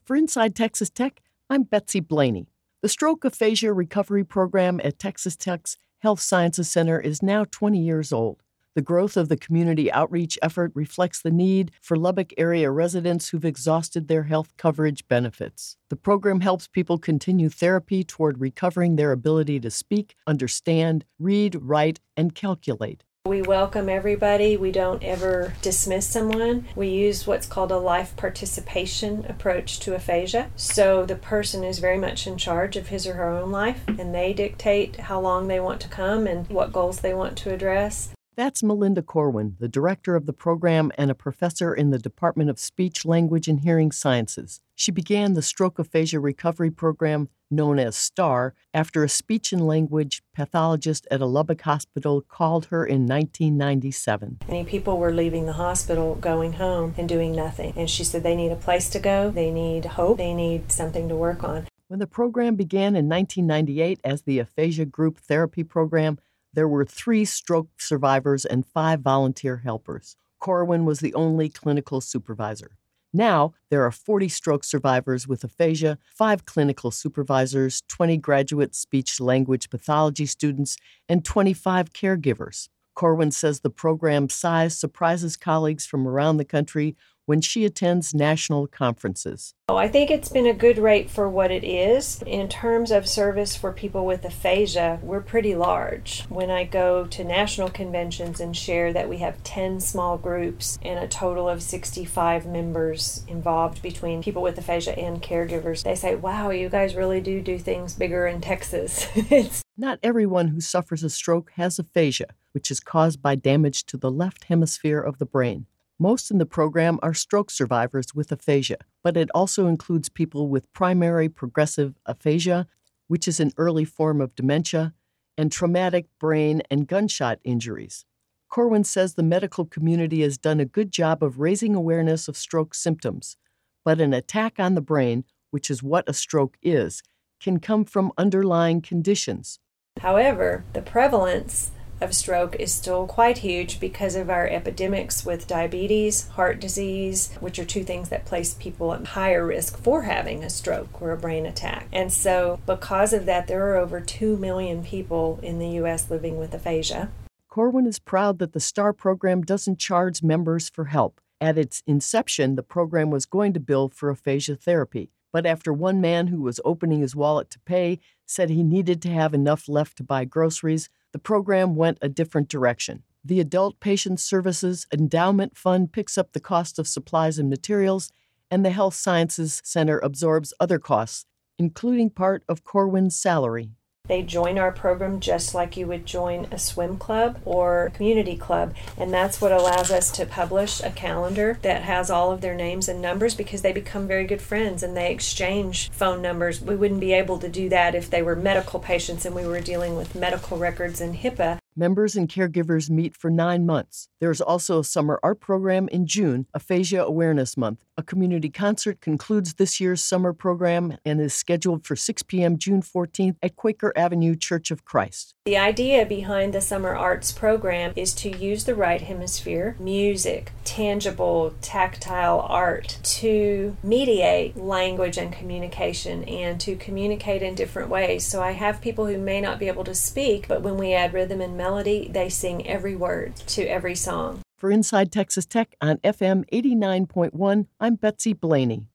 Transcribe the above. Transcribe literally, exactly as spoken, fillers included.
For Inside Texas Tech, I'm Betsy Blaney. The Stroke Aphasia Recovery Program at Texas Tech's Health Sciences Center is now twenty years old. The growth of the community outreach effort reflects the need for Lubbock area residents who've exhausted their health coverage benefits. The program helps people continue therapy toward recovering their ability to speak, understand, read, write, and calculate. We welcome everybody. We don't ever dismiss someone. We use what's called a life participation approach to aphasia. So the person is very much in charge of his or her own life, and they dictate how long they want to come and what goals they want to address. That's Melinda Corwin, the director of the program and a professor in the Department of Speech, Language, and Hearing Sciences. She began the Stroke Aphasia Recovery Program, known as STAR, after a speech and language pathologist at a Lubbock hospital called her in nineteen ninety-seven. Many people were leaving the hospital, going home, and doing nothing. And she said they need a place to go, they need hope, they need something to work on. When the program began in nineteen ninety-eight as the Aphasia Group Therapy Program, there were three stroke survivors and five volunteer helpers. Corwin was the only clinical supervisor. Now, there are forty stroke survivors with aphasia, five clinical supervisors, twenty graduate speech-language pathology students, and twenty-five caregivers. Corwin says the program's size surprises colleagues from around the country when she attends national conferences. Oh, I think it's been a good rate for what it is. In terms of service for people with aphasia, we're pretty large. When I go to national conventions and share that we have ten small groups and a total of sixty-five members involved between people with aphasia and caregivers, they say, wow, you guys really do do things bigger in Texas. It's Not everyone who suffers a stroke has aphasia, which is caused by damage to the left hemisphere of the brain. Most in the program are stroke survivors with aphasia, but it also includes people with primary progressive aphasia, which is an early form of dementia, and traumatic brain and gunshot injuries. Corwin says the medical community has done a good job of raising awareness of stroke symptoms, but an attack on the brain, which is what a stroke is, can come from underlying conditions. However, the prevalence of stroke is still quite huge because of our epidemics with diabetes, heart disease, which are two things that place people at higher risk for having a stroke or a brain attack. And so because of that, there are over two million people in the U S living with aphasia. Corwin is proud that the STAR program doesn't charge members for help. At its inception, the program was going to bill for aphasia therapy. But after one man who was opening his wallet to pay said he needed to have enough left to buy groceries, the program went a different direction. The Adult Patient Services Endowment Fund picks up the cost of supplies and materials, and the Health Sciences Center absorbs other costs, including part of Corwin's salary. They join our program just like you would join a swim club or a community club, and that's what allows us to publish a calendar that has all of their names and numbers because they become very good friends and they exchange phone numbers. We wouldn't be able to do that if they were medical patients and we were dealing with medical records and HIPAA. Members and caregivers meet for nine months. There's also a summer art program in June, Aphasia Awareness Month. A community concert concludes this year's summer program and is scheduled for six p.m. June fourteenth at Quaker Avenue Church of Christ. The idea behind the summer arts program is to use the right hemisphere, music, tangible, tactile art, to mediate language and communication and to communicate in different ways. So I have people who may not be able to speak, but when we add rhythm and melody, they sing every word to every song. For Inside Texas Tech on F M eighty-nine point one, I'm Betsy Blaney.